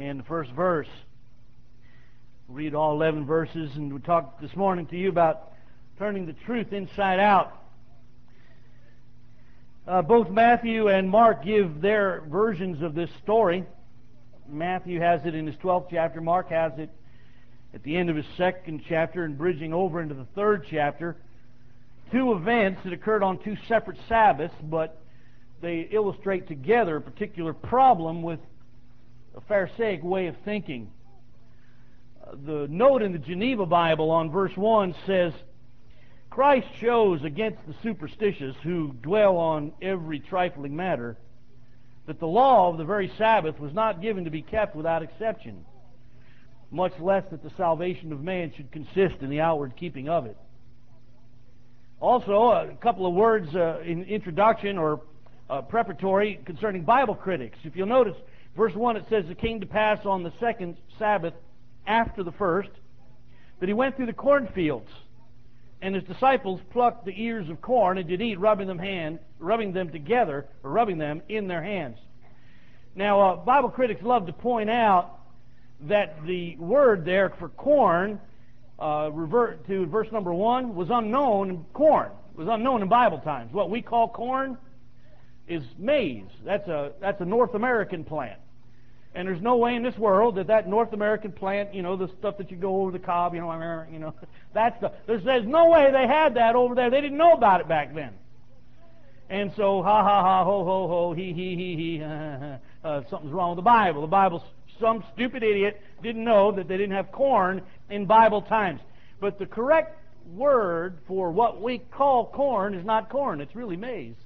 and the first verse. We'll read all 11 verses, and we'll talk this morning to you about turning the truth inside out. Both Matthew and Mark give their versions of this story. Matthew has it in his 12th chapter. Mark has it at the end of his 2nd chapter and bridging over into the 3rd chapter. Two events that occurred on two separate Sabbaths, but they illustrate together a particular problem with a Pharisaic way of thinking. The note in the Geneva Bible on verse 1 says, Christ shows against the superstitious who dwell on every trifling matter that the law of the very Sabbath was not given to be kept without exception, much less that the salvation of man should consist in the outward keeping of it. Also, a couple of words in introduction or preparatory concerning Bible critics. If you'll notice, verse 1 it says, it came to pass on the second Sabbath after the first that he went through the cornfields, and his disciples plucked the ears of corn and did eat, rubbing them together, or rubbing them in their hands. Now, Bible critics love to point out that the word there for corn, revert to verse number 1, was unknown in corn. It was unknown in Bible times. What we call corn is maize. That's a North American plant. And there's no way in this world that North American plant, the stuff that you go over the cob, there's no way they had that over there. They didn't know about it back then. And so, ha ha ha, ho ho ho, he, something's wrong with the Bible. The Bible, some stupid idiot didn't know that they didn't have corn in Bible times. But the correct word for what we call corn is not corn. It's really maize.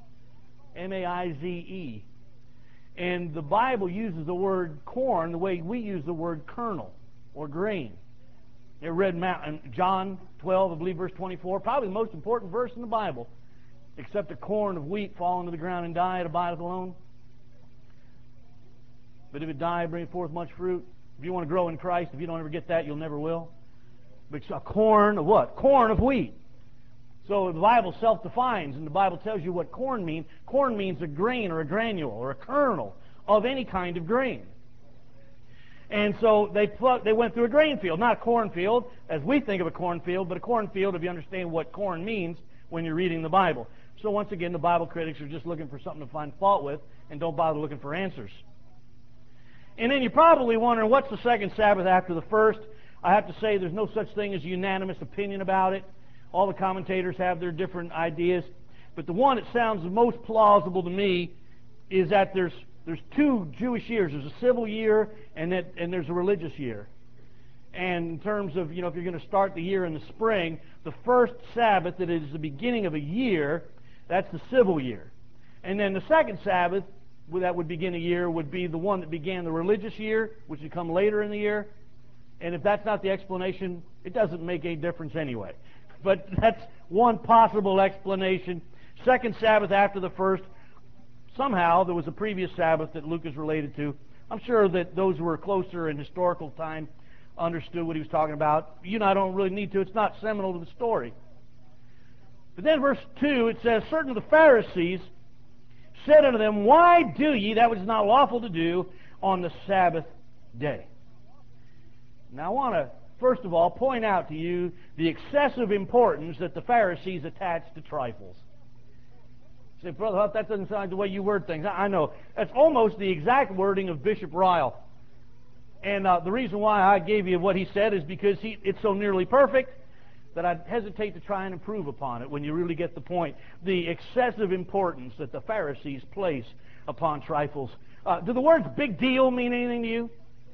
M-A-I-Z-E. And the Bible uses the word corn the way we use the word kernel or grain. You read John 12, I believe, verse 24, probably the most important verse in the Bible. Except a corn of wheat fall into the ground and die, it abideth alone. But if it die, bring forth much fruit. If you want to grow in Christ, if you don't ever get that, you'll never will. But a corn of what? Corn of wheat. So the Bible self-defines, and the Bible tells you what corn means. Corn means a grain or a granule or a kernel of any kind of grain. And so they went through a grain field, not a cornfield, as we think of a cornfield, but a cornfield if you understand what corn means when you're reading the Bible. So once again, the Bible critics are just looking for something to find fault with and don't bother looking for answers. And then you're probably wondering, what's the second Sabbath after the first? I have to say there's no such thing as a unanimous opinion about it. All the commentators have their different ideas. But the one that sounds the most plausible to me is that there's two Jewish years. There's a civil year and there's a religious year. And in terms of, if you're going to start the year in the spring, the first Sabbath that is the beginning of a year, that's the civil year. And then the second Sabbath that would begin a year would be the one that began the religious year, which would come later in the year. And if that's not the explanation, it doesn't make any difference anyway. But that's one possible explanation. Second Sabbath after the first, somehow there was a previous Sabbath that Luke is related to. I'm sure that those who were closer in historical time understood what he was talking about. You and I don't really need to. It's not seminal to the story. But then verse 2, it says, certain of the Pharisees said unto them, why do ye that which is not lawful to do on the Sabbath day? Now I want to first of all point out to you the excessive importance that the Pharisees attached to trifles. You say, Brother Huff, that doesn't sound like the way you word things. I know. That's almost the exact wording of Bishop Ryle. And the reason why I gave you what he said is because it's so nearly perfect that I'd hesitate to try and improve upon it when you really get the point. The excessive importance that the Pharisees place upon trifles. Do the words big deal mean anything to you?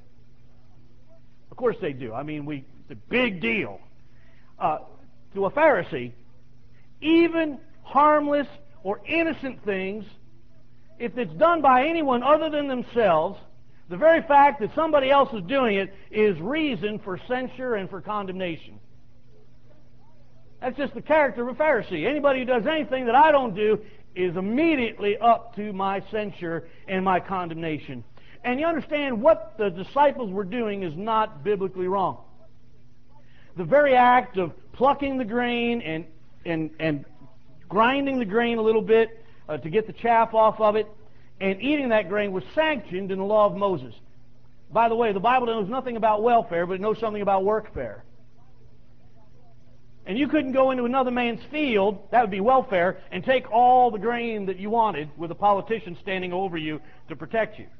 Of course they do. I mean, it's a big deal. To a Pharisee, even harmless or innocent things, if it's done by anyone other than themselves, the very fact that somebody else is doing it is reason for censure and for condemnation. That's just the character of a Pharisee. Anybody who does anything that I don't do is immediately up to my censure and my condemnation. And you understand what the disciples were doing is not biblically wrong. The very act of plucking the grain and grinding the grain a little bit to get the chaff off of it and eating that grain was sanctioned in the law of Moses. By the way, the Bible knows nothing about welfare, but it knows something about workfare. And you couldn't go into another man's field, that would be welfare, and take all the grain that you wanted with a politician standing over you to protect you.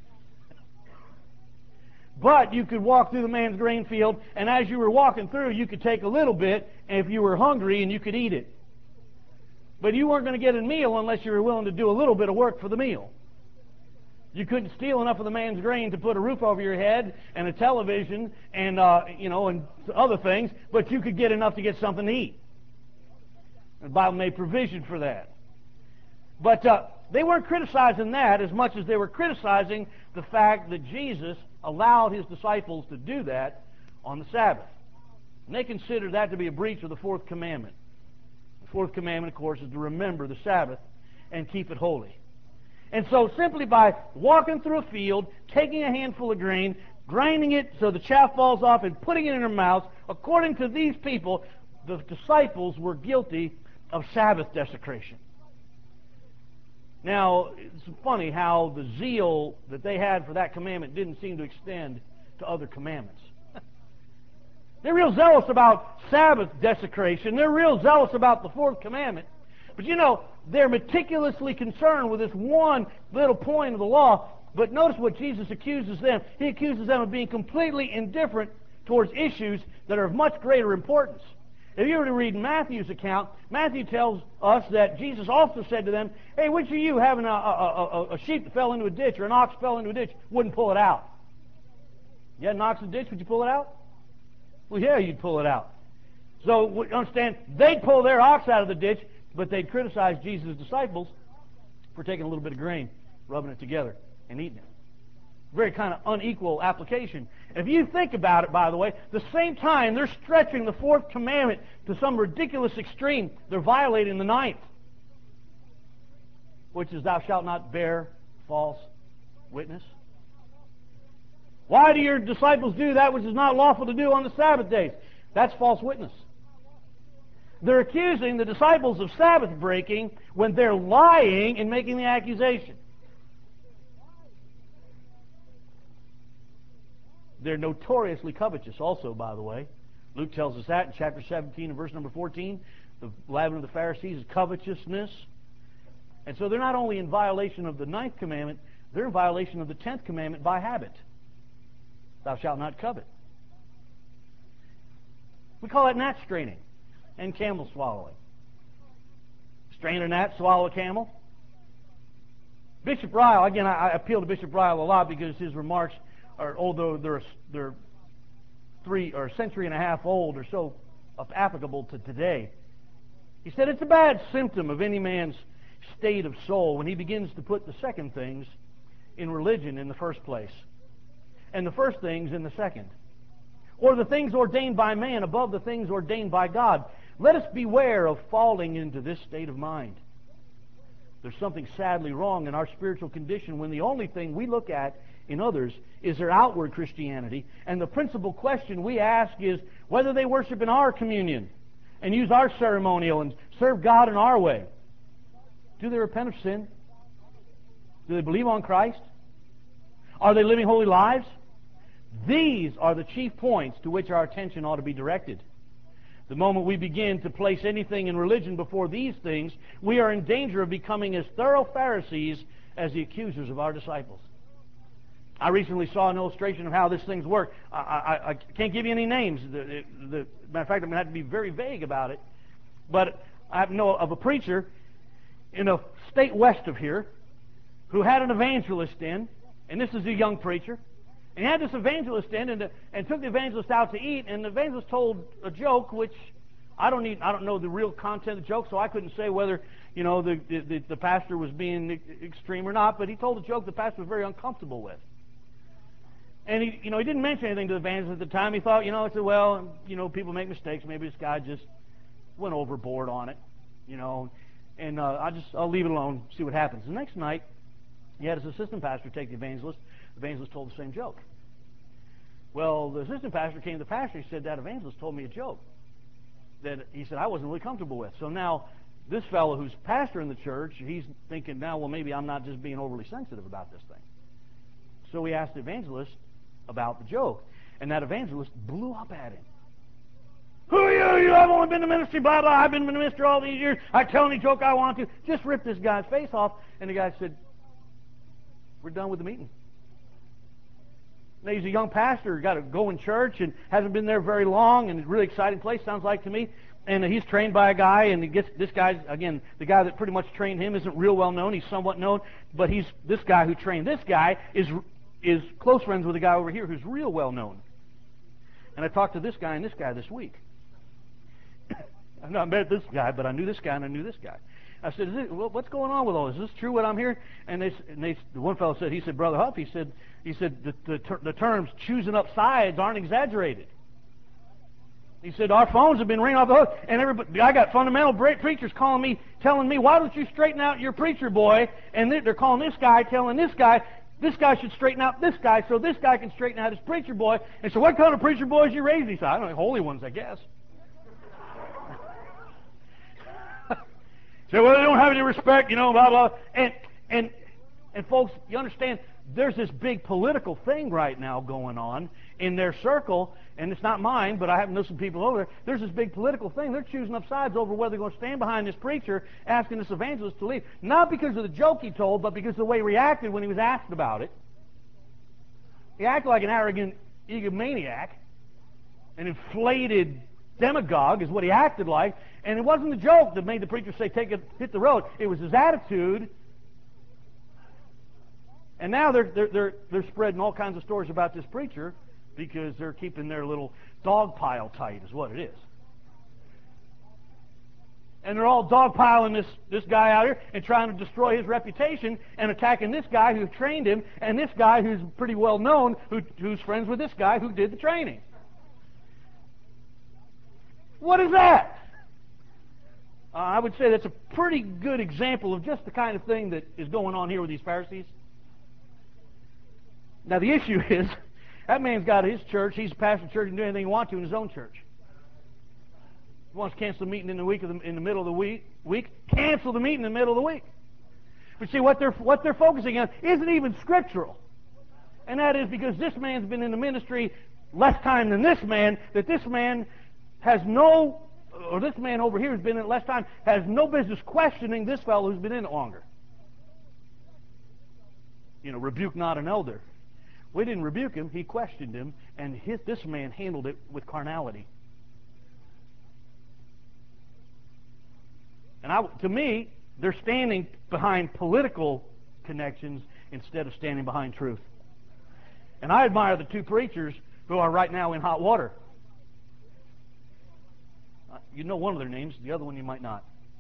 But you could walk through the man's grain field, and as you were walking through, you could take a little bit, and if you were hungry, and you could eat it. But you weren't going to get a meal unless you were willing to do a little bit of work for the meal. You couldn't steal enough of the man's grain to put a roof over your head and a television and and other things, but you could get enough to get something to eat. The Bible made provision for that. But they weren't criticizing that as much as they were criticizing the fact that Jesus allowed his disciples to do that on the Sabbath. And they considered that to be a breach of the fourth commandment. The fourth commandment, of course, is to remember the Sabbath and keep it holy. And so simply by walking through a field, taking a handful of grain, grinding it so the chaff falls off and putting it in their mouths, according to these people, the disciples were guilty of Sabbath desecration. Now, it's funny how the zeal that they had for that commandment didn't seem to extend to other commandments. They're real zealous about Sabbath desecration. They're real zealous about the fourth commandment. But they're meticulously concerned with this one little point of the law. But notice what Jesus accuses them. He accuses them of being completely indifferent towards issues that are of much greater importance. If you were to read Matthew's account, Matthew tells us that Jesus also said to them, hey, which of you having a sheep that fell into a ditch or an ox fell into a ditch wouldn't pull it out? You had an ox in a ditch, would you pull it out? Well, yeah, you'd pull it out. So, understand, they'd pull their ox out of the ditch, but they'd criticize Jesus' disciples for taking a little bit of grain, rubbing it together, and eating it. Very kind of unequal application. If you think about it, by the way, the same time they're stretching the fourth commandment to some ridiculous extreme, they're violating the ninth, which is thou shalt not bear false witness. Why do your disciples do that which is not lawful to do on the Sabbath days? That's false witness. They're accusing the disciples of Sabbath breaking when they're lying and making the accusation. They're notoriously covetous also, by the way. Luke tells us that in chapter 17 and verse number 14. The leaven of the Pharisees is covetousness. And so they're not only in violation of the ninth commandment, they're in violation of the 10th commandment by habit. Thou shalt not covet. We call that gnat straining and camel swallowing. Strain a gnat, swallow a camel. Bishop Ryle, again, I appeal to Bishop Ryle a lot because his remarks are, although they're 3 or a century and a half old, are so applicable to today. He said it's a bad symptom of any man's state of soul when he begins to put the second things in religion in the first place, and the first things in the second, or the things ordained by man above the things ordained by God. Let us beware of falling into this state of mind. There's something sadly wrong in our spiritual condition when the only thing we look at in others is their outward Christianity, and the principal question we ask is whether they worship in our communion and use our ceremonial and serve God in our way. Do they repent of sin? Do they believe on Christ? Are they living holy lives? These are the chief points to which our attention ought to be directed. The moment we begin to place anything in religion before these things, we are in danger of becoming as thorough Pharisees as the accusers of our disciples. I recently saw an illustration of how these things work. I can't give you any names. Matter of fact, I'm going to have to be very vague about it. But I know of a preacher in a state west of here who had an evangelist in, and this is a young preacher. And he had this evangelist in, and took the evangelist out to eat, and the evangelist told a joke, which I don't know the real content of the joke, so I couldn't say whether the pastor was being extreme or not. But he told a joke the pastor was very uncomfortable with, and he didn't mention anything to the evangelist at the time. He thought, he said, well, people make mistakes. Maybe this guy just went overboard on it, and I'll leave it alone, see what happens. The next night, he had his assistant pastor take the evangelist. The evangelist told the same joke. Well, the assistant pastor came to the pastor. He said, that evangelist told me a joke that he said I wasn't really comfortable with. So now this fellow who's pastor in the church, he's thinking now, well, maybe I'm not just being overly sensitive about this thing. So he asked the evangelist, about the joke. And that evangelist blew up at him. Who are you? I've only been in ministry, blah, blah. I've been in ministry all these years. I tell any joke I want to. Just ripped this guy's face off. And the guy said, we're done with the meeting. Now, he's a young pastor, got to go in church and hasn't been there very long, and a really exciting place, sounds like to me. And he's trained by a guy, and he gets this guy, again, the guy that pretty much trained him isn't real well known. He's somewhat known, but this guy who trained this guy is close friends with a guy over here who's real well known. And I talked to this guy and this guy this week. I've not met this guy, but I knew this guy and I knew this guy. I said, what's going on with all this? Is this true what I'm hearing? And the one fellow said, he said, Brother Huff, he said the terms choosing up sides aren't exaggerated. He said, our phones have been ringing off the hook, and I got fundamental preachers calling me, telling me, why don't you straighten out your preacher boy? And they're calling this guy, telling this guy should straighten out this guy so this guy can straighten out his preacher boy. And so what kind of preacher boys you raising? He said, I don't know, holy ones, I guess. So, well, they don't have any respect, blah, blah. And folks, you understand, there's this big political thing right now going on in their circle, and it's not mine, but I happen to know some people over there. There's this big political thing. They're choosing up sides over whether they're going to stand behind this preacher asking this evangelist to leave. Not because of the joke he told, but because of the way he reacted when he was asked about it. He acted like an arrogant egomaniac, an inflated demagogue is what he acted like. And it wasn't the joke that made the preacher say, hit the road. It was his attitude. And now they're spreading all kinds of stories about this preacher because they're keeping their little dog pile tight is what it is. And they're all dogpiling this guy out here and trying to destroy his reputation and attacking this guy who trained him and this guy who's pretty well known who's friends with this guy who did the training. What is that? I would say that's a pretty good example of just the kind of thing that is going on here with these Pharisees. Now the issue is, that man's got his church, he's a pastor of church and do anything he wants to in his own church. He wants to cancel the meeting in the middle of the week, cancel the meeting in the middle of the week. But see, what they're focusing on isn't even scriptural. And that is because this man's been in the ministry less time than this man, that this man has no, or this man over here who's been in it less time, has no business questioning this fellow who's been in it longer. Rebuke not an elder. We didn't rebuke him, he questioned him, and this man handled it with carnality. And to me, they're standing behind political connections instead of standing behind truth. And I admire the two preachers who are right now in hot water. You know one of their names, the other one you might not.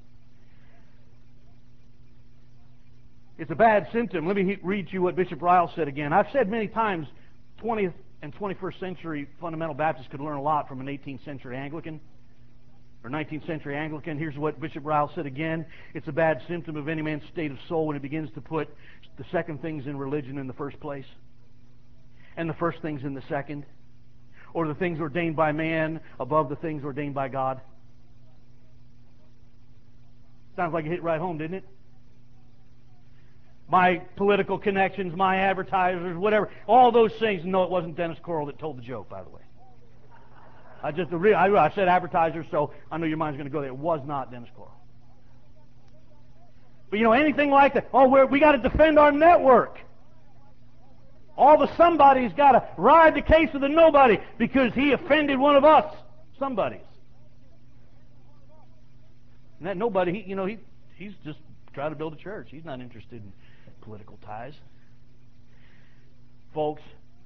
It's a bad symptom. Let me read you what Bishop Ryle said again. I've said many times 20th and 21st century fundamental Baptists could learn a lot from an 18th century Anglican or 19th century Anglican. Here's what Bishop Ryle said again. It's a bad symptom of any man's state of soul when he begins to put the second things in religion in the first place and the first things in the second, or the things ordained by man above the things ordained by God. Sounds like it hit right home, didn't it? My political connections, my advertisers, whatever, all those things. No, it wasn't Dennis Coral that told the joke, by the way. I said advertisers, so I know your mind's going to go there. It was not Dennis Coral. But anything like that, we got to defend our network. All the somebody's got to ride the case of the nobody because he offended one of us somebodies. And that nobody, he's just trying to build a church. He's not interested in political ties. Folks,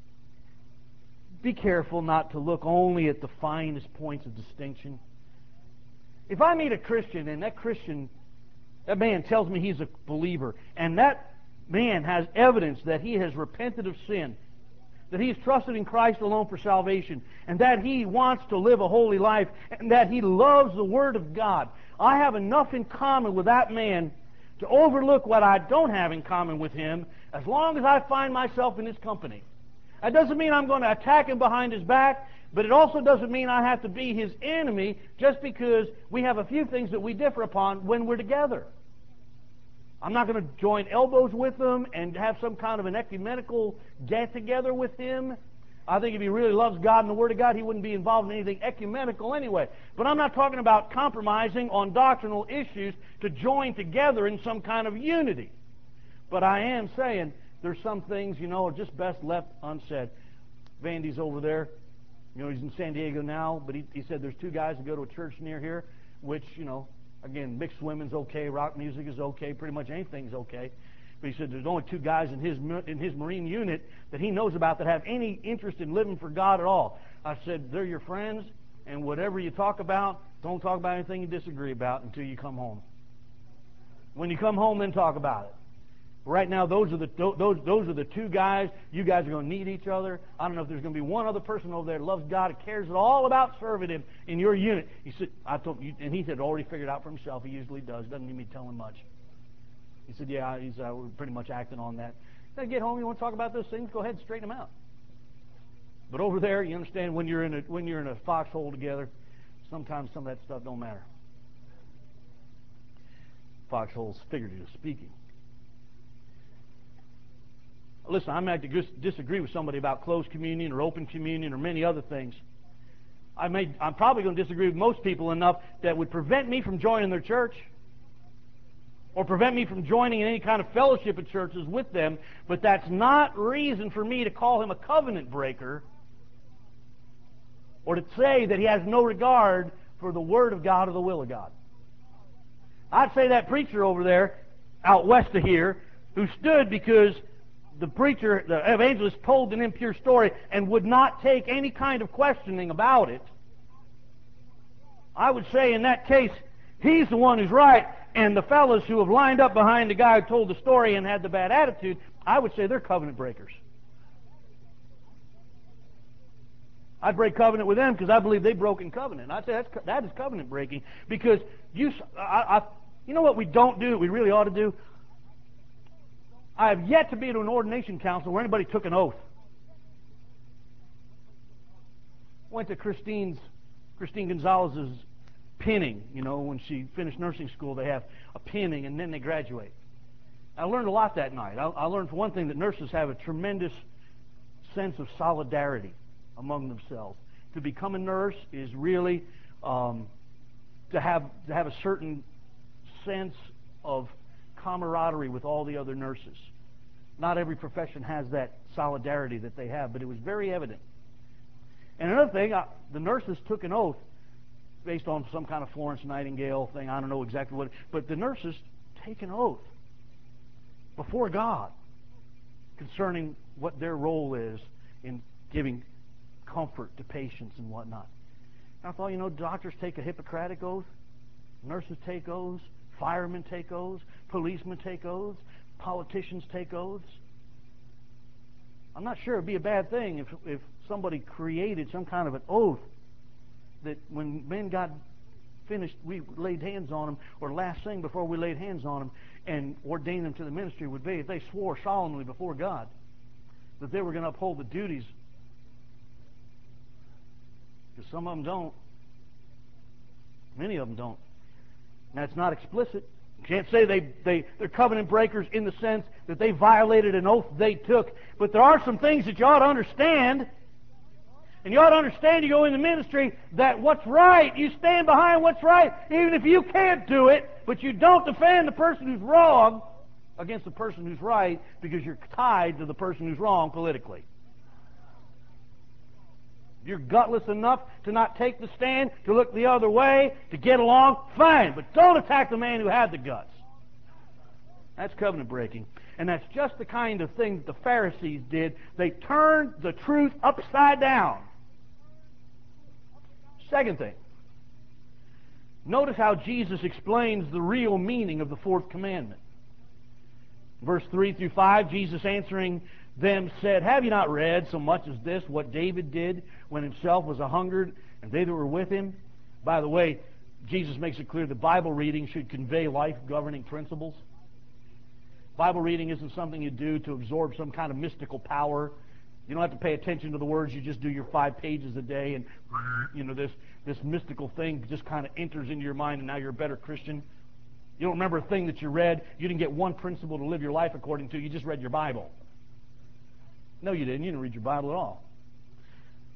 be careful not to look only at the finest points of distinction. If I meet a Christian and that man tells me he's a believer, and that man has evidence that he has repented of sin, that he's trusted in Christ alone for salvation, and that he wants to live a holy life, and that he loves the Word of God, I have enough in common with that man to overlook what I don't have in common with him as long as I find myself in his company. That doesn't mean I'm going to attack him behind his back, but it also doesn't mean I have to be his enemy just because we have a few things that we differ upon when we're together. I'm not going to join elbows with him and have some kind of an ecumenical get-together with him. I think if he really loves God and the Word of God, he wouldn't be involved in anything ecumenical anyway. But I'm not talking about compromising on doctrinal issues to join together in some kind of unity. But I am saying there's some things, are just best left unsaid. Vandy's over there. He's in San Diego now, but he said there's two guys that go to a church near here, which, again, mixed swimming's okay, rock music is okay, pretty much anything's okay. But he said there's only two guys in his Marine unit that he knows about that have any interest in living for God at all. I said, they're your friends, and whatever you talk about, don't talk about anything you disagree about until you come home. When you come home, then talk about it. Right now, those are the two guys. You guys are going to need each other. I don't know if there's going to be one other person over there that loves God and cares all about serving Him in your unit. He said, I told you, and he said already figured out for himself. He usually does. Doesn't need me telling much. He said, yeah, we're pretty much acting on that. Then get home, you want to talk about those things, go ahead and straighten them out. But over there, you understand, when you're in a foxhole together, sometimes some of that stuff don't matter. Foxholes, figuratively speaking. Listen, I might disagree with somebody about closed communion or open communion or many other things. I'm probably going to disagree with most people enough that would prevent me from joining their church or prevent me from joining in any kind of fellowship of churches with them, but that's not reason for me to call him a covenant breaker or to say that he has no regard for the Word of God or the will of God. I'd say that preacher over there, out west of here, who stood because the preacher, the evangelist, told an impure story and would not take any kind of questioning about it, I would say in that case, he's the one who's right, and the fellows who have lined up behind the guy who told the story and had the bad attitude, I would say they're covenant breakers. I'd break covenant with them because I believe they've broken covenant. I'd say that is covenant breaking because you know what we don't do that we really ought to do? I have yet to be to an ordination council where anybody took an oath. Went to Christine Gonzalez's pinning. When she finished nursing school, they have a pinning and then they graduate. I learned a lot that night. I learned, for one thing, that nurses have a tremendous sense of solidarity among themselves. To become a nurse is really to have a certain sense of camaraderie with all the other nurses. Not every profession has that solidarity that they have, but it was very evident. And another thing, the nurses took an oath based on some kind of Florence Nightingale thing. I don't know exactly what, but the nurses take an oath before God concerning what their role is in giving comfort to patients and whatnot. And I thought, doctors take a Hippocratic oath, nurses take oaths, firemen take oaths, policemen take oaths, politicians take oaths. I'm not sure it'd be a bad thing if somebody created some kind of an oath that when men got finished, we laid hands on them, or last thing before we laid hands on them and ordained them to the ministry would be if they swore solemnly before God that they were going to uphold the duties. Because some of them don't. Many of them don't. Now, it's not explicit. You can't say they're covenant breakers in the sense that they violated an oath they took. But there are some things that you ought to understand. And you ought to understand, you go in the ministry, that what's right, you stand behind what's right, even if you can't do it, but you don't defend the person who's wrong against the person who's right because you're tied to the person who's wrong politically. You're gutless enough to not take the stand, to look the other way, to get along, fine. But don't attack the man who had the guts. That's covenant breaking. And that's just the kind of thing that the Pharisees did. They turned the truth upside down. Second thing. Notice how Jesus explains the real meaning of the fourth commandment. Verse 3 through 5, Jesus answering them said, "Have you not read so much as this, what David did when himself was a-hungered, and they that were with him?" By the way, Jesus makes it clear that Bible reading should convey life-governing principles. Bible reading isn't something you do to absorb some kind of mystical power. You don't have to pay attention to the words. You just do your 5 pages a day, and this mystical thing just kind of enters into your mind, and now you're a better Christian. You don't remember a thing that you read. You didn't get one principle to live your life according to. You just read your Bible. No, you didn't. You didn't read your Bible at all.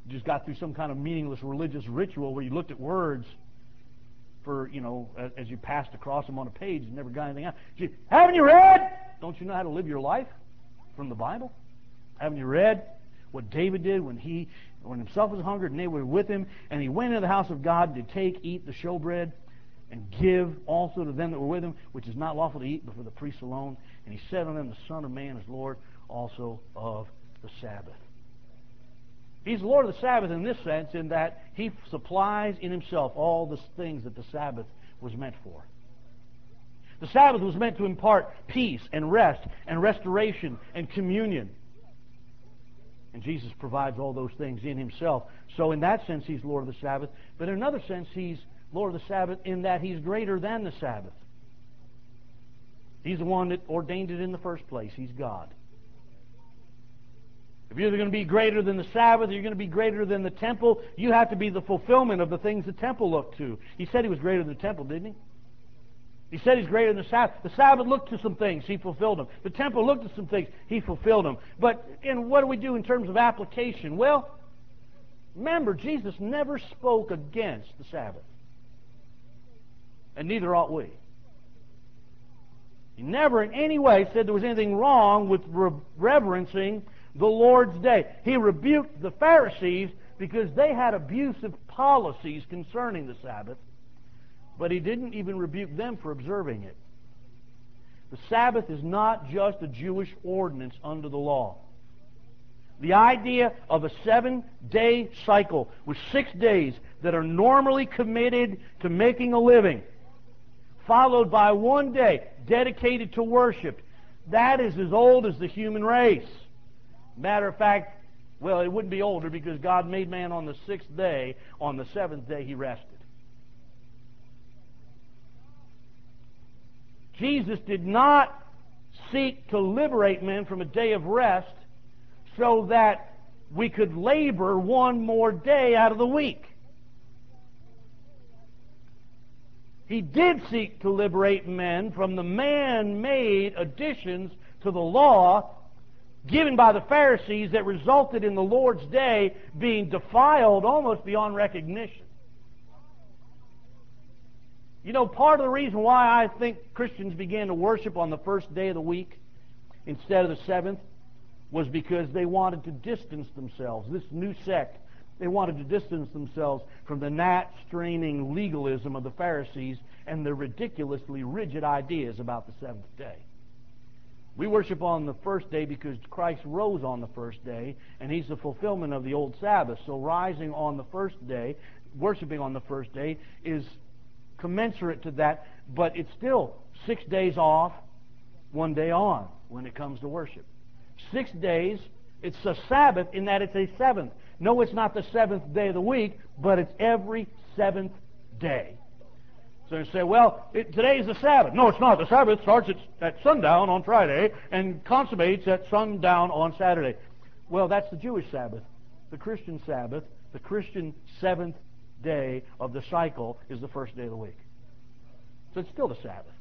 You just got through some kind of meaningless religious ritual where you looked at words for, as you passed across them on a page and never got anything out. Haven't you read? Don't you know how to live your life from the Bible? Haven't you read what David did when himself was hungered and they were with him, and he went into the house of God to take, eat the showbread, and give also to them that were with him, which is not lawful to eat but for the priests alone. And he said unto them, the Son of Man is Lord also of the Sabbath. He's the Lord of the Sabbath in this sense, in that He supplies in Himself all the things that the Sabbath was meant for. The Sabbath was meant to impart peace and rest and restoration and communion. And Jesus provides all those things in Himself. So in that sense, He's Lord of the Sabbath. But in another sense, He's Lord of the Sabbath in that He's greater than the Sabbath. He's the one that ordained it in the first place. He's God. If you're going to be greater than the Sabbath, or you're going to be greater than the temple, you have to be the fulfillment of the things the temple looked to. He said He was greater than the temple, didn't He? He said He's greater than the Sabbath. The Sabbath looked to some things. He fulfilled them. The temple looked at some things. He fulfilled them. But what do we do in terms of application? Well, remember, Jesus never spoke against the Sabbath. And neither ought we. He never in any way said there was anything wrong with reverencing the Lord's Day. He rebuked the Pharisees because they had abusive policies concerning the Sabbath, but He didn't even rebuke them for observing it. The Sabbath is not just a Jewish ordinance under the law. The idea of a 7-day cycle with 6 days that are normally committed to making a living, followed by 1 day dedicated to worship, that is as old as the human race. Matter of fact, well, it wouldn't be older because God made man on the 6th day. On the 7th day, He rested. Jesus did not seek to liberate men from a day of rest so that we could labor 1 more day out of the week. He did seek to liberate men from the man-made additions to the law given by the Pharisees that resulted in the Lord's Day being defiled almost beyond recognition. Part of the reason why I think Christians began to worship on the first day of the week instead of the 7th was because they wanted to distance themselves. This new sect, they wanted to distance themselves from the gnat-straining legalism of the Pharisees and their ridiculously rigid ideas about the 7th day. We worship on the first day because Christ rose on the first day, and He's the fulfillment of the old Sabbath. So rising on the first day, worshiping on the first day, is commensurate to that, but it's still 6 days off, 1 day on when it comes to worship. 6 days, it's a Sabbath in that it's a 7th. No, it's not the 7th day of the week, but it's every 7th day. So you say, well, today's the Sabbath. No, it's not. The Sabbath starts at sundown on Friday and consummates at sundown on Saturday. Well, that's the Jewish Sabbath. The Christian Sabbath, the Christian 7th day of the cycle is the first day of the week. So it's still the Sabbath.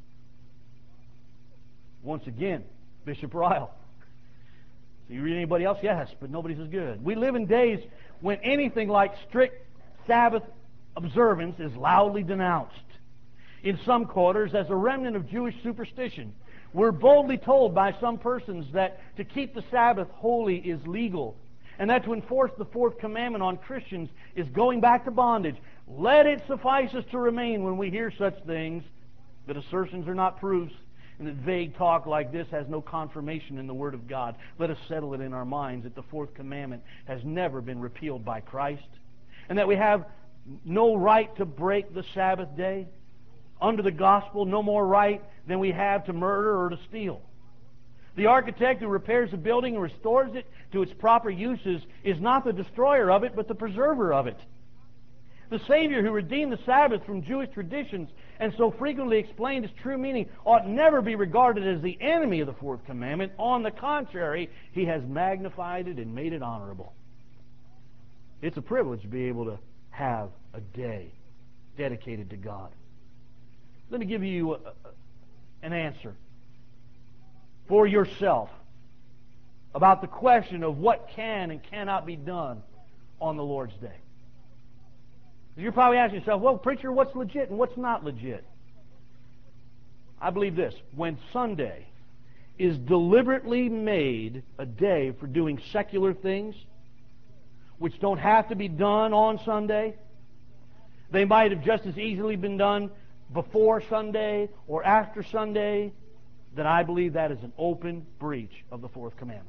Once again, Bishop Ryle. Do you read anybody else? Yes, but nobody's as good. We live in days when anything like strict Sabbath observance is loudly denounced. In some quarters, as a remnant of Jewish superstition, we're boldly told by some persons that to keep the Sabbath holy is legal, and that to enforce the 4th commandment on Christians is going back to bondage. Let it suffice us to remain when we hear such things, that assertions are not proofs, and that vague talk like this has no confirmation in the Word of God. Let us settle it in our minds that the 4th commandment has never been repealed by Christ, and that we have no right to break the Sabbath day. Under the gospel, no more right than we have to murder or to steal. The architect who repairs a building and restores it to its proper uses is not the destroyer of it, but the preserver of it. The Savior who redeemed the Sabbath from Jewish traditions and so frequently explained its true meaning ought never be regarded as the enemy of the 4th commandment. On the contrary, He has magnified it and made it honorable. It's a privilege to be able to have a day dedicated to God. Let me give you an answer for yourself about the question of what can and cannot be done on the Lord's Day. You're probably asking yourself, well, preacher, what's legit and what's not legit? I believe this. When Sunday is deliberately made a day for doing secular things, which don't have to be done on Sunday, they might have just as easily been done before Sunday or after Sunday, then I believe that is an open breach of the fourth commandment.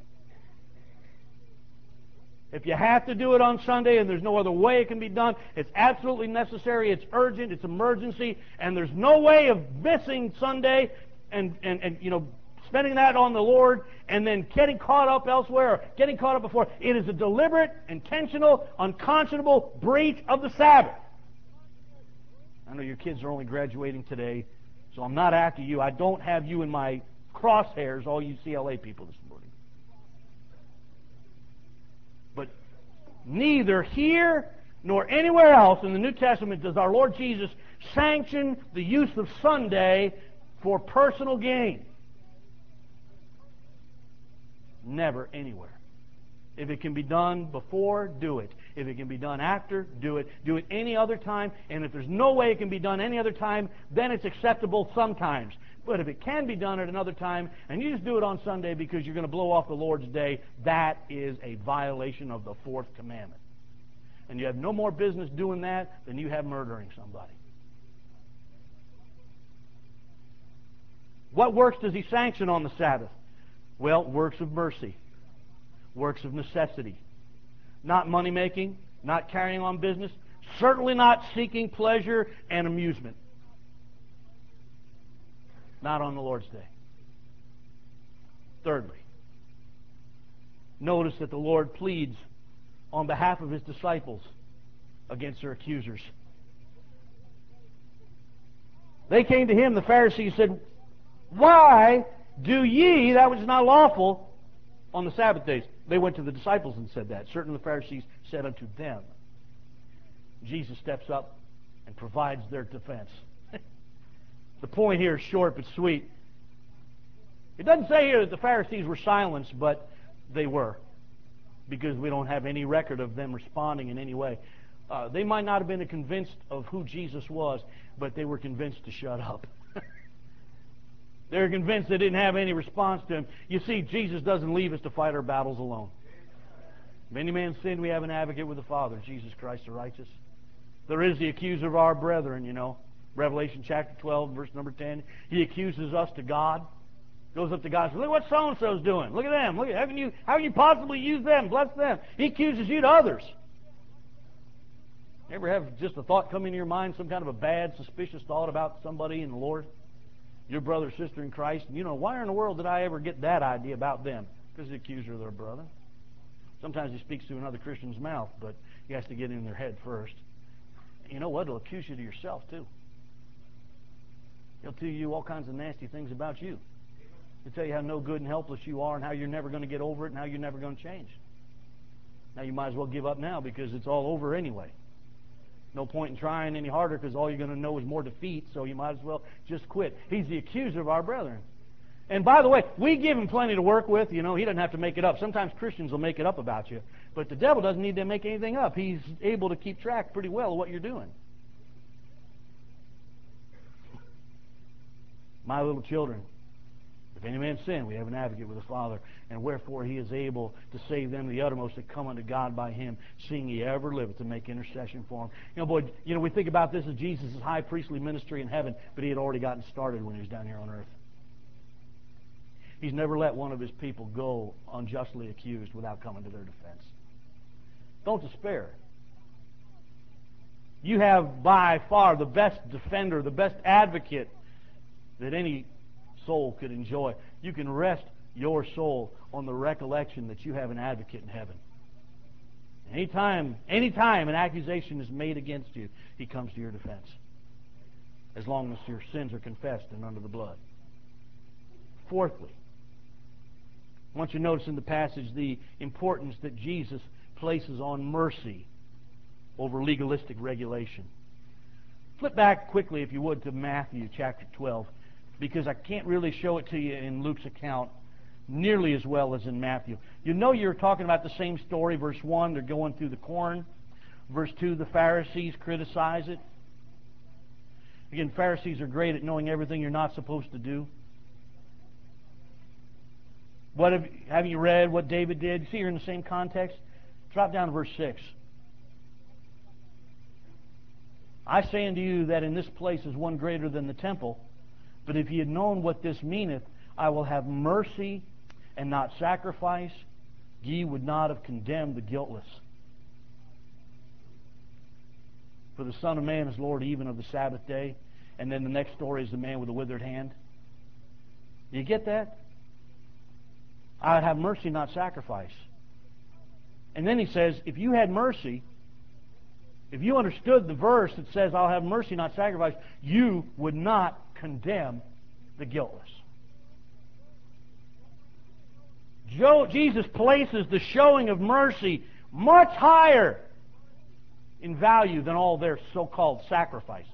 If you have to do it on Sunday and there's no other way it can be done, it's absolutely necessary, it's urgent, it's emergency, and there's no way of missing Sunday and spending that on the Lord and then getting caught up elsewhere or getting caught up before. It is a deliberate, intentional, unconscionable breach of the Sabbath. I know your kids are only graduating today, so I'm not after you. I don't have you in my crosshairs, all you CLA people this morning. But neither here nor anywhere else in the New Testament does our Lord Jesus sanction the use of Sunday for personal gain. Never anywhere. If it can be done before, do it. If it can be done after, do it. Do it any other time. And if there's no way it can be done any other time, then it's acceptable sometimes. But if it can be done at another time, and you just do it on Sunday because you're going to blow off the Lord's Day, that is a violation of the fourth commandment. And you have no more business doing that than you have murdering somebody. What works does he sanction on the Sabbath? Well, works of mercy, works of necessity. Not money-making, not carrying on business, certainly not seeking pleasure and amusement. Not on the Lord's Day. Thirdly, notice that the Lord pleads on behalf of His disciples against their accusers. They came to Him, the Pharisees said, "Why do ye that which is not lawful on the Sabbath days?" They went to the disciples and said that. Certain of the Pharisees said unto them. Jesus steps up and provides their defense. The point here is short but sweet. It doesn't say here that the Pharisees were silenced, but they were, because we don't have any record of them responding in any way. They might not have been convinced of who Jesus was, but they were convinced to shut up. They were convinced they didn't have any response to Him. You see, Jesus doesn't leave us to fight our battles alone. If any man sin, we have an advocate with the Father, Jesus Christ the righteous. There is the accuser of our brethren, you know. Revelation chapter 12, verse number 10. He accuses us to God. Goes up to God and says, "Look what so-and-so's doing. Look at them. Look at how can you possibly use them, bless them?" He accuses you to others. You ever have just a thought come into your mind, some kind of a bad, suspicious thought about somebody in the Lord? Your brother or sister in Christ, and why in the world did I ever get that idea about them? Because the accuser of their brother. Sometimes he speaks through another Christian's mouth, but he has to get in their head first. You know what? He'll accuse you to yourself, too. He'll tell you all kinds of nasty things about you. He'll tell you how no good and helpless you are and how you're never going to get over it and how you're never going to change. Now, you might as well give up now because it's all over anyway. No point in trying any harder because all you're going to know is more defeat, so you might as well just quit. He's the accuser of our brethren. And by the way, we give him plenty to work with. He doesn't have to make it up. Sometimes Christians will make it up about you. But the devil doesn't need to make anything up. He's able to keep track pretty well of what you're doing. My little children, if any man sin, we have an advocate with the Father, and wherefore He is able to save them to the uttermost that come unto God by Him, seeing He ever liveth to make intercession for them. We think about this as Jesus' high priestly ministry in heaven, but He had already gotten started when He was down here on earth. He's never let one of His people go unjustly accused without coming to their defense. Don't despair. You have by far the best defender, the best advocate that any soul could enjoy. You can rest your soul on the recollection that you have an advocate in heaven. Anytime an accusation is made against you, He comes to your defense. As long as your sins are confessed and under the blood. Fourthly, I want you to notice in the passage the importance that Jesus places on mercy over legalistic regulation. Flip back quickly, if you would, to Matthew chapter 12, because I can't really show it to you in Luke's account, nearly as well as in Matthew. You know you're talking about the same story. Verse 1, they're going through the corn. Verse 2, the Pharisees criticize it. Again, Pharisees are great at knowing everything you're not supposed to do. What have you read what David did? You see, you're in the same context. Drop down to verse 6. I say unto you that in this place is one greater than the temple. But if ye had known what this meaneth, I will have mercy and not sacrifice, ye would not have condemned the guiltless. For the Son of Man is Lord even of the Sabbath day. And then the next story is the man with the withered hand. Do you get that? I would have mercy, not sacrifice. And then he says, if you had mercy, if you understood the verse that says, I'll have mercy, not sacrifice, you would not condemn the guiltless. Jesus places the showing of mercy much higher in value than all their so-called sacrifices.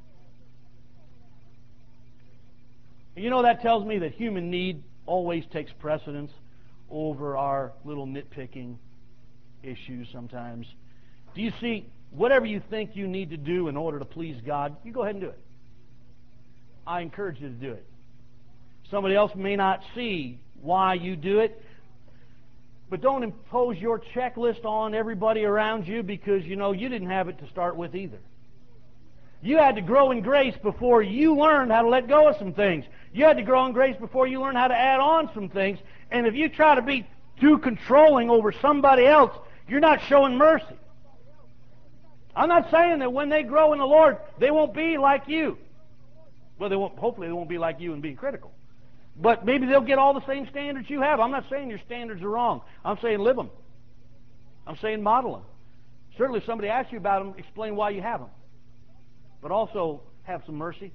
You know, that tells me that human need always takes precedence over our little nitpicking issues sometimes. Do you see, whatever you think you need to do in order to please God, you go ahead and do it. I encourage you to do it. Somebody else may not see why you do it, but don't impose your checklist on everybody around you because, you know, you didn't have it to start with either. You had to grow in grace before you learned how to let go of some things. You had to grow in grace before you learned how to add on some things. And if you try to be too controlling over somebody else, you're not showing mercy. I'm not saying that when they grow in the Lord, they won't be like you. Well, hopefully they won't be like you in being critical. But maybe they'll get all the same standards you have. I'm not saying your standards are wrong. I'm saying live them. I'm saying model them. Certainly if somebody asks you about them, explain why you have them. But also have some mercy.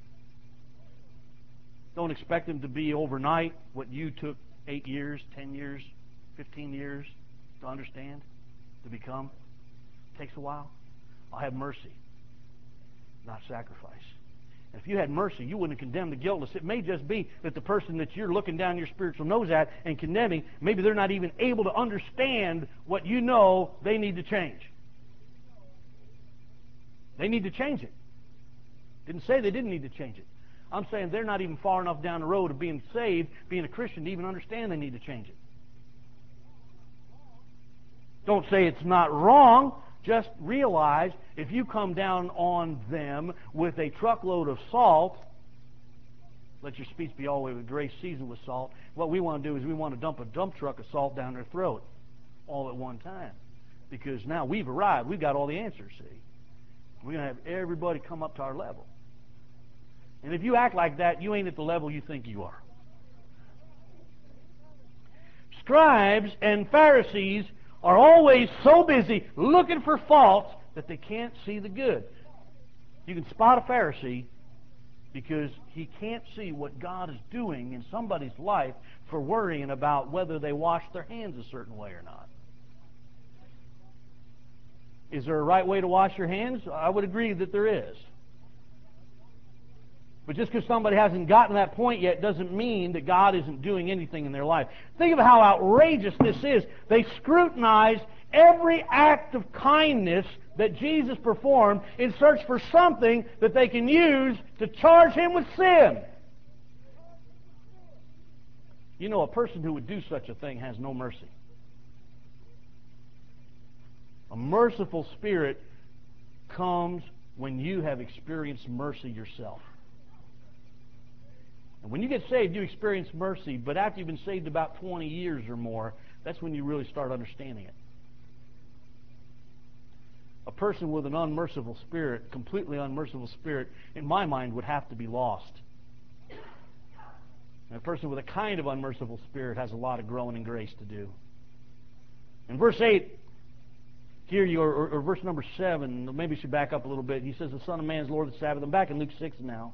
Don't expect them to be overnight what you took 8 years, 10 years, 15 years to understand, to become. It takes a while. I'll have mercy, not sacrifice. And if you had mercy, you wouldn't condemn the guiltless. It may just be that the person that you're looking down your spiritual nose at and condemning, maybe they're not even able to understand what you know they need to change. They need to change it. Didn't say they didn't need to change it. I'm saying they're not even far enough down the road of being saved, being a Christian, to even understand they need to change it. Don't say it's not wrong. Just realize if you come down on them with a truckload of salt, let your speech be always with grace seasoned with salt. What we want to do is we want to dump a dump truck of salt down their throat all at one time. Because now we've arrived. We've got all the answers, see. We're going to have everybody come up to our level. And if you act like that, you ain't at the level you think you are. Scribes and Pharisees are always so busy looking for faults that they can't see the good. You can spot a Pharisee because he can't see what God is doing in somebody's life for worrying about whether they wash their hands a certain way or not. Is there a right way to wash your hands? I would agree that there is. But just because somebody hasn't gotten to that point yet doesn't mean that God isn't doing anything in their life. Think of how outrageous this is. They scrutinize every act of kindness that Jesus performed in search for something that they can use to charge him with sin. You know, a person who would do such a thing has no mercy. A merciful spirit comes when you have experienced mercy yourself. And when you get saved, you experience mercy, but after you've been saved about 20 years or more, that's when you really start understanding it. A person with an unmerciful spirit, completely unmerciful spirit, in my mind, would have to be lost. And a person with a kind of unmerciful spirit has a lot of growing in grace to do. In verse 8, here you are, or verse number 7, maybe we should back up a little bit. He says, the Son of Man is Lord of the Sabbath. I'm back in Luke 6 now.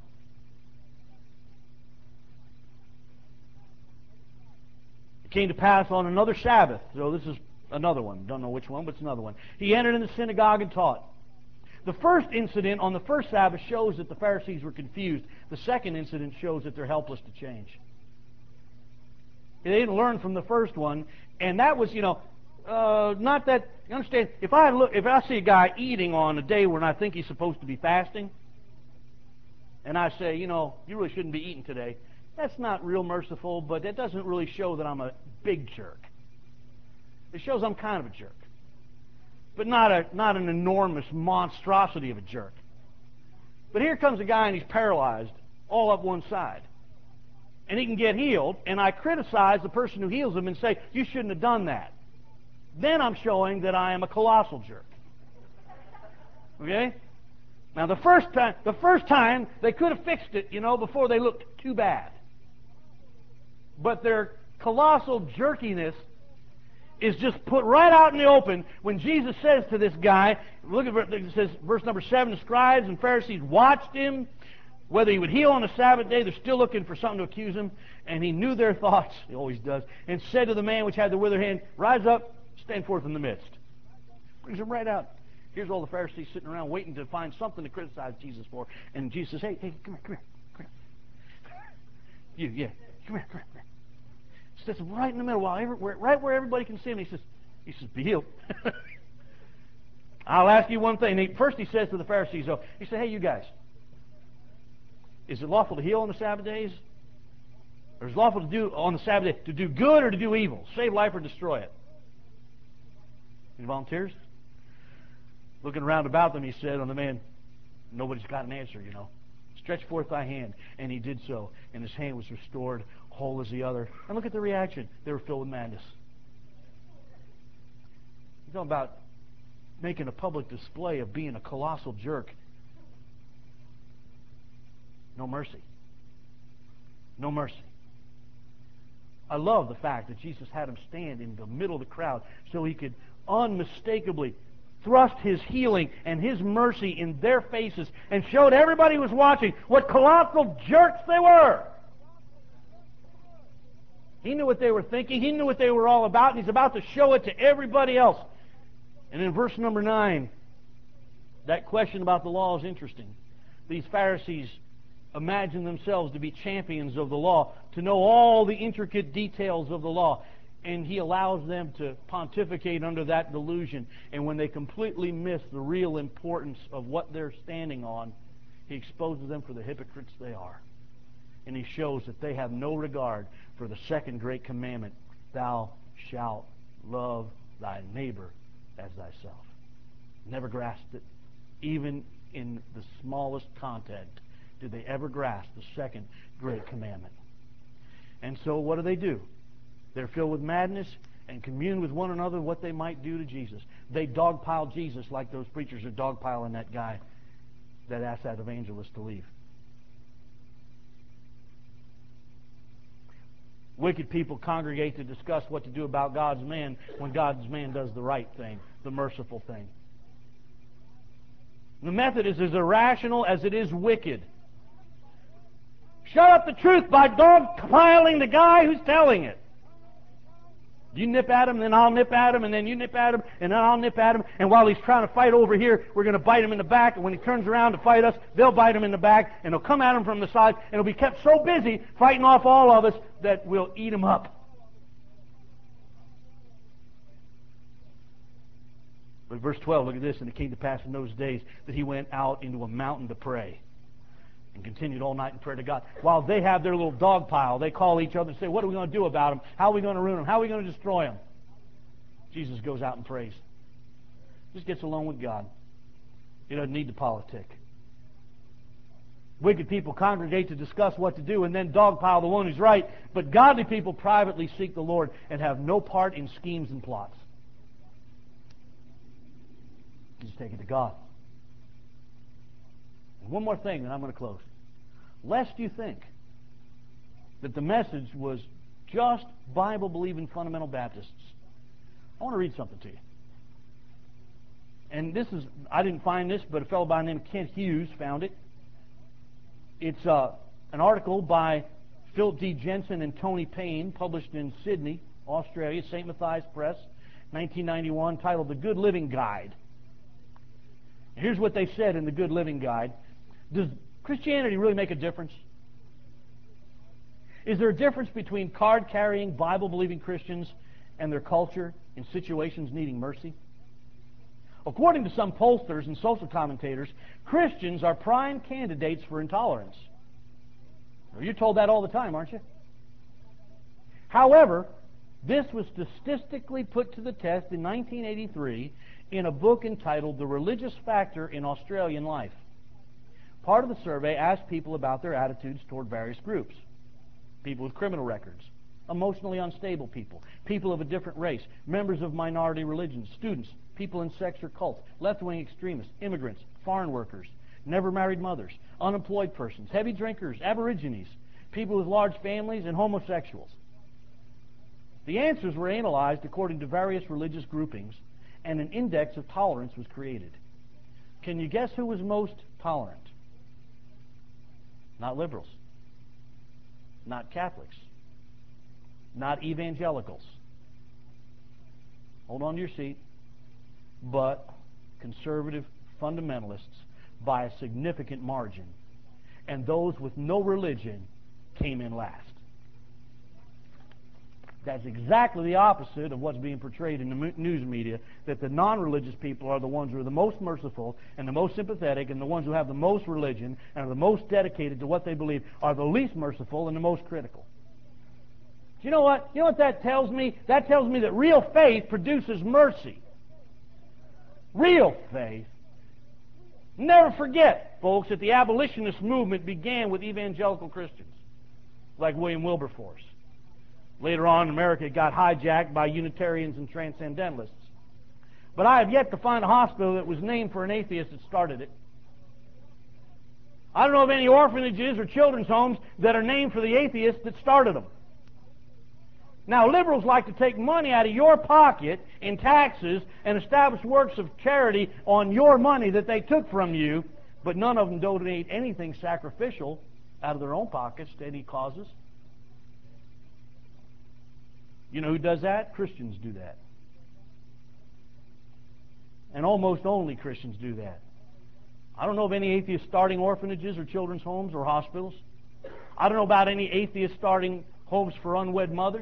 It came to pass on another Sabbath. So this is another one. Don't know which one, but it's another one. He entered in the synagogue and taught. The first incident on the first Sabbath shows that the Pharisees were confused. The second incident shows that they're helpless to change. They didn't learn from the first one, and that was, not that. You understand? If I see a guy eating on a day when I think he's supposed to be fasting, and I say, you really shouldn't be eating today, that's not real merciful, but that doesn't really show that I'm a big jerk. It shows I'm kind of a jerk, but not an enormous monstrosity of a jerk. But here comes a guy and he's paralyzed all up one side. And he can get healed, and I criticize the person who heals him and say, you shouldn't have done that. Then I'm showing that I am a colossal jerk. Okay? Now the first time they could have fixed it, before they looked too bad. But their colossal jerkiness is just put right out in the open when Jesus says to this guy, look at it says, verse number 7, the scribes and Pharisees watched him, whether he would heal on the Sabbath day. They're still looking for something to accuse him. And he knew their thoughts, he always does, and said to the man which had the withered hand, rise up, stand forth in the midst. Brings him right out. Here's all the Pharisees sitting around waiting to find something to criticize Jesus for. And Jesus says, hey, come here. Come here. Sits right in the middle, right where everybody can see him. He says, be healed. I'll ask you one thing. First he says to the Pharisees, he said, hey, you guys, is it lawful to heal on the Sabbath days? Or is it lawful to do on the Sabbath day to do good or to do evil? Save life or destroy it? Any volunteers? Looking around about them, he said on the man, nobody's got an answer, Stretch forth thy hand. And he did so. And his hand was restored, whole as the other. And look at the reaction. They were filled with madness. You're talking about making a public display of being a colossal jerk. No mercy. No mercy. I love the fact that Jesus had him stand in the middle of the crowd so he could unmistakably thrust his healing and his mercy in their faces and showed everybody who was watching what colossal jerks they were. He knew what they were thinking. He knew what they were all about, and he's about to show it to everybody else. And in verse number 9, that question about the law is interesting. These Pharisees imagine themselves to be champions of the law, to know all the intricate details of the law. And he allows them to pontificate under that delusion. And when they completely miss the real importance of what they're standing on, he exposes them for the hypocrites they are. And he shows that they have no regard for the second great commandment, thou shalt love thy neighbor as thyself. Never grasped it. Even in the smallest content did they ever grasp the second great commandment. And so what do? They're filled with madness and commune with one another what they might do to Jesus. They dogpile Jesus like those preachers are dogpiling that guy that asked that evangelist to leave. Wicked people congregate to discuss what to do about God's man when God's man does the right thing, the merciful thing. The method is as irrational as it is wicked. Shut up the truth by dogpiling the guy who's telling it. You nip at him, then I'll nip at him, and then you nip at him, and then I'll nip at him. And while he's trying to fight over here, we're going to bite him in the back. And when he turns around to fight us, they'll bite him in the back, and they'll come at him from the side, and he'll be kept so busy fighting off all of us that we'll eat him up. But verse 12, look at this. And it came to pass in those days that he went out into a mountain to pray, and continued all night in prayer to God. While they have their little dog pile, they call each other and say, what are we going to do about him? How are we going to ruin him? How are we going to destroy him? Jesus goes out and prays. Just gets alone with God. He doesn't need to politic. Wicked people congregate to discuss what to do and then dogpile the one who's right. But godly people privately seek the Lord and have no part in schemes and plots. You just take it to God. And one more thing, and I'm going to close. Lest you think that the message was just Bible-believing fundamental Baptists, I want to read something to you. And this is, I didn't find this, but a fellow by the name of Kent Hughes found it. It's an article by Philip D. Jensen and Tony Payne, published in Sydney, Australia, St. Matthias Press, 1991, titled The Good Living Guide. Here's what they said in the Good Living Guide. Does Christianity really make a difference? Is there a difference between card-carrying, Bible-believing Christians and their culture in situations needing mercy? According to some pollsters and social commentators, Christians are prime candidates for intolerance. You're told that all the time, aren't you? However, this was statistically put to the test in 1983 in a book entitled The Religious Factor in Australian Life. Part of the survey asked people about their attitudes toward various groups. People with criminal records, emotionally unstable people, people of a different race, members of minority religions, students, people in sects or cults, left-wing extremists, immigrants, foreign workers, never married mothers, unemployed persons, heavy drinkers, aborigines, people with large families, and homosexuals. The answers were analyzed according to various religious groupings, and an index of tolerance was created. Can you guess who was most tolerant? Not liberals. Not Catholics. Not evangelicals. Hold on to your seat. But conservative fundamentalists by a significant margin. And those with no religion came in last. That's exactly the opposite of what's being portrayed in the news media, that the non-religious people are the ones who are the most merciful and the most sympathetic, and the ones who have the most religion and are the most dedicated to what they believe are the least merciful and the most critical. Do you know what? You know what that tells me? That tells me that real faith produces mercy. Real faith. Never forget, folks, that the abolitionist movement began with evangelical Christians, like William Wilberforce. Later on in America, it got hijacked by Unitarians and Transcendentalists. But I have yet to find a hospital that was named for an atheist that started it. I don't know of any orphanages or children's homes that are named for the atheists that started them. Now, liberals like to take money out of your pocket in taxes and establish works of charity on your money that they took from you, but none of them donate anything sacrificial out of their own pockets to any causes. You know who does that? Christians do that. And almost only Christians do that. I don't know of any atheists starting orphanages or children's homes or hospitals. I don't know about any atheists starting homes for unwed mothers.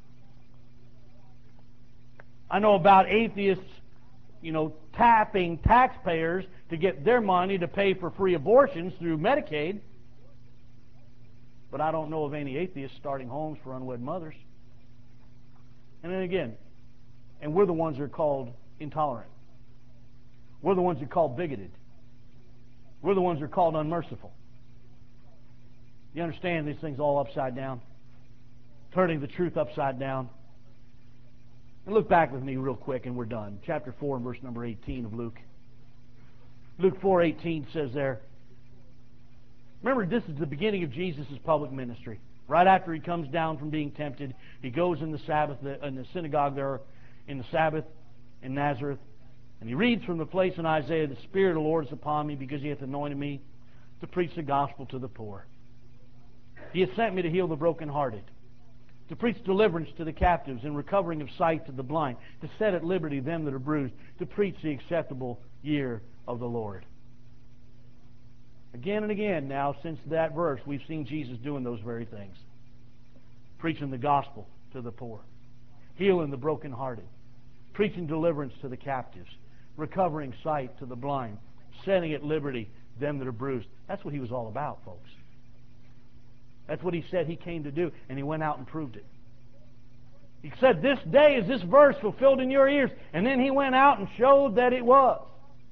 I know about atheists, tapping taxpayers to get their money to pay for free abortions through Medicaid. But I don't know of any atheists starting homes for unwed mothers. And then again, and we're the ones that are called intolerant. We're the ones that are called bigoted. We're the ones that are called unmerciful. You understand these things all upside down? Turning the truth upside down. And look back with me real quick and we're done. Chapter 4 and verse number 18 of Luke. Luke 4:18 says there, remember, this is the beginning of Jesus' public ministry. Right after he comes down from being tempted, he goes in the synagogue there in the Sabbath in Nazareth, and he reads from the place in Isaiah, "The Spirit of the Lord is upon me, because he hath anointed me to preach the gospel to the poor. He hath sent me to heal the brokenhearted, to preach deliverance to the captives and recovering of sight to the blind, to set at liberty them that are bruised, to preach the acceptable year of the Lord." Again and again now, since that verse, we've seen Jesus doing those very things. Preaching the gospel to the poor, healing the brokenhearted, preaching deliverance to the captives, recovering sight to the blind, setting at liberty them that are bruised. That's what he was all about, folks. That's what he said he came to do, and he went out and proved it. He said, "This day is this verse fulfilled in your ears," and then he went out and showed that it was.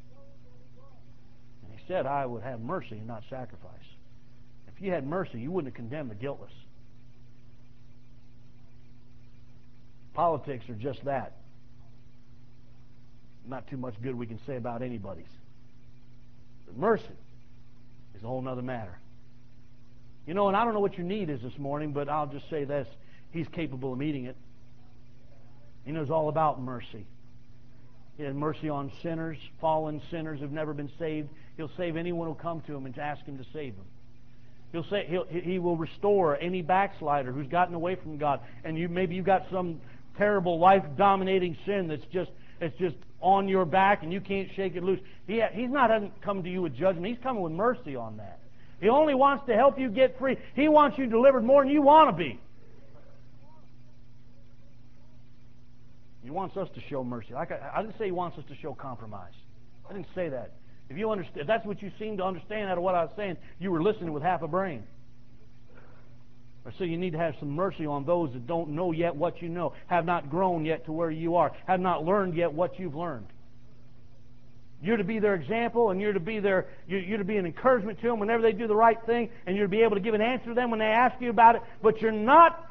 Said, "I would have mercy and not sacrifice." If you had mercy, you wouldn't have condemned the guiltless. Politics are just that. Not too much good we can say about anybody's. But mercy is a whole other matter. And I don't know what your need is this morning, but I'll just say this. He's capable of meeting it. He knows all about mercy. He has mercy on sinners, fallen sinners who've never been saved. He'll save anyone who'll come to him and ask him to save them. He will restore any backslider who's gotten away from God. And maybe you've got some terrible life-dominating sin that's just on your back and you can't shake it loose. He's not hasn't come to you with judgment. He's coming with mercy on that. He only wants to help you get free. He wants you delivered more than you want to be. He wants us to show mercy. I didn't say He wants us to show compromise. I didn't say that. If that's what you seem to understand out of what I was saying, you were listening with half a brain. So you need to have some mercy on those that don't know yet what you know, have not grown yet to where you are, have not learned yet what you've learned. You're to be their example, and you're to be an encouragement to them whenever they do the right thing, and you're to be able to give an answer to them when they ask you about it. But you're not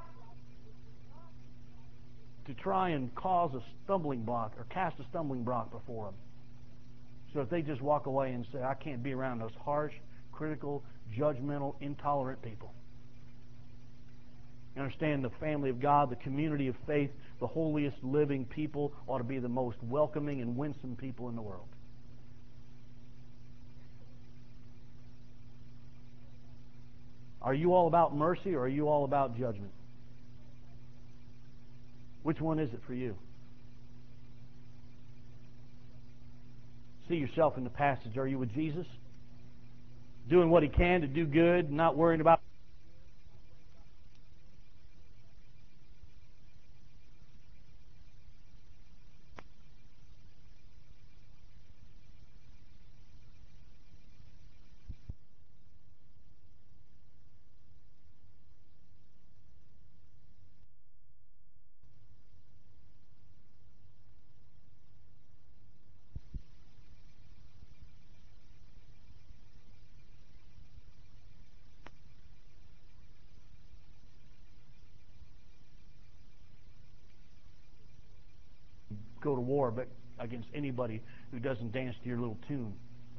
to try and cause a stumbling block or cast a stumbling block before them. So if they just walk away and say, I can't be around those harsh, critical, judgmental, intolerant people. You understand, the family of God, the community of faith, the holiest living people ought to be the most welcoming and winsome people in the world. Are you all about mercy, or are you all about judgment? Which one is it for you? See yourself in the passage. Are you with Jesus? Doing what He can to do good, not worrying about go to war but against anybody who doesn't dance to your little tune.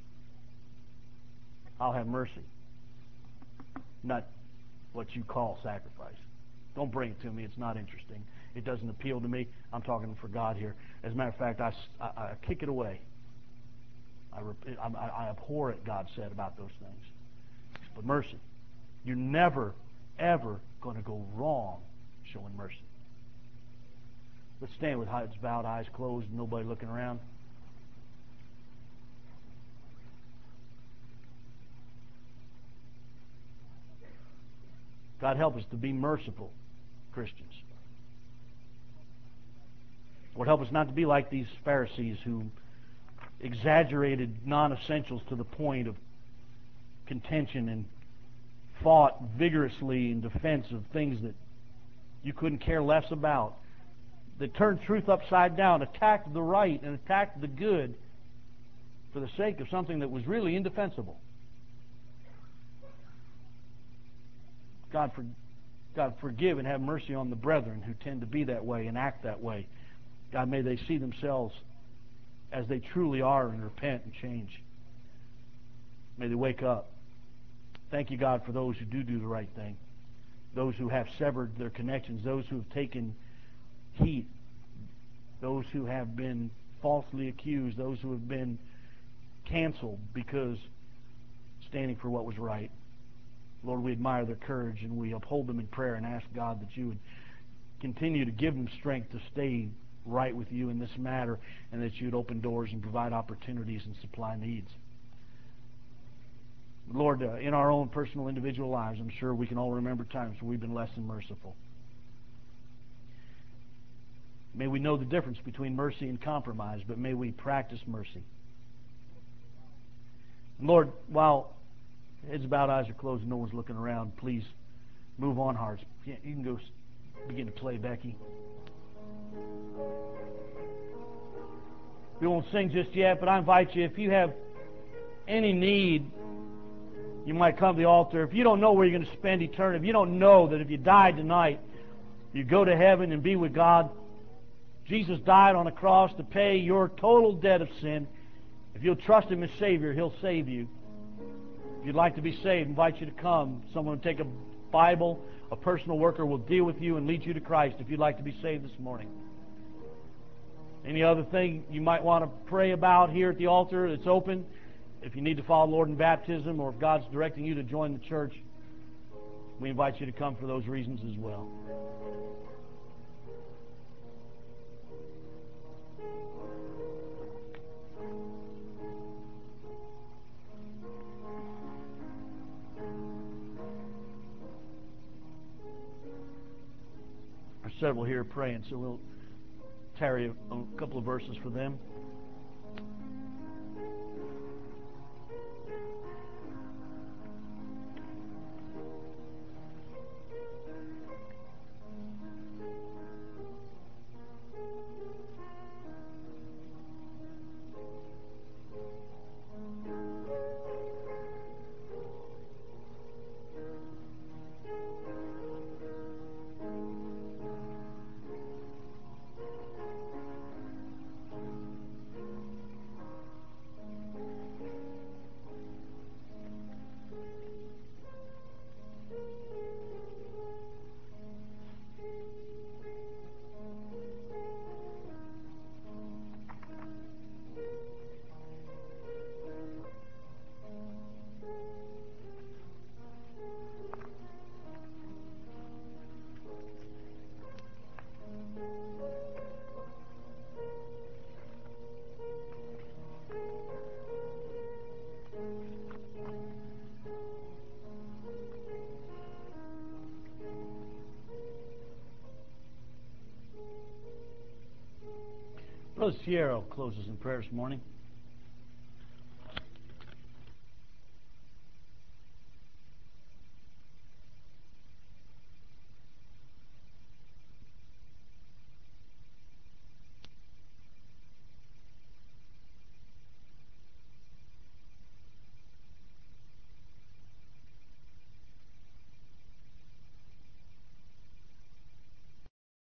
I'll have mercy. Not what you call sacrifice. Don't bring it to me. It's not interesting. It doesn't appeal to me. I'm talking for God here. As a matter of fact, I kick it away. I abhor it, God said, about those things. But mercy. You're never, ever going to go wrong showing mercy. Let's stand with heads bowed, eyes closed, nobody looking around. God help us to be merciful Christians. Lord, help us not to be like these Pharisees who exaggerated non-essentials to the point of contention and fought vigorously in defense of things that you couldn't care less about. That turned truth upside down, attacked the right and attacked the good for the sake of something that was really indefensible. God forgive and have mercy on the brethren who tend to be that way and act that way. God, may they see themselves as they truly are and repent and change. May they wake up. Thank you, God, for those who do the right thing, those who have severed their connections, those who have taken heat, those who have been falsely accused, those who have been canceled because standing for what was right. Lord, we admire their courage and we uphold them in prayer and ask God that you would continue to give them strength to stay right with you in this matter, and that you would open doors and provide opportunities and supply needs. Lord, in our own personal individual lives, I'm sure we can all remember times where we've been less than merciful. May we know the difference between mercy and compromise, but may we practice mercy. Lord, while heads bowed, eyes are closed, and no one's looking around, please move on hearts. You can go begin to play, Becky. We won't sing just yet, but I invite you, if you have any need, you might come to the altar. If you don't know where you're going to spend eternity, if you don't know that if you died tonight, you go to heaven and be with God, Jesus died on the cross to pay your total debt of sin. If you'll trust Him as Savior, He'll save you. If you'd like to be saved, I invite you to come. Someone will take a Bible, a personal worker will deal with you and lead you to Christ if you'd like to be saved this morning. Any other thing you might want to pray about here at the altar, it's open. If you need to follow the Lord in baptism, or if God's directing you to join the church, we invite you to come for those reasons as well. There's several here praying, so we'll tarry a couple of verses for them. Brother Sierra closes in prayer this morning.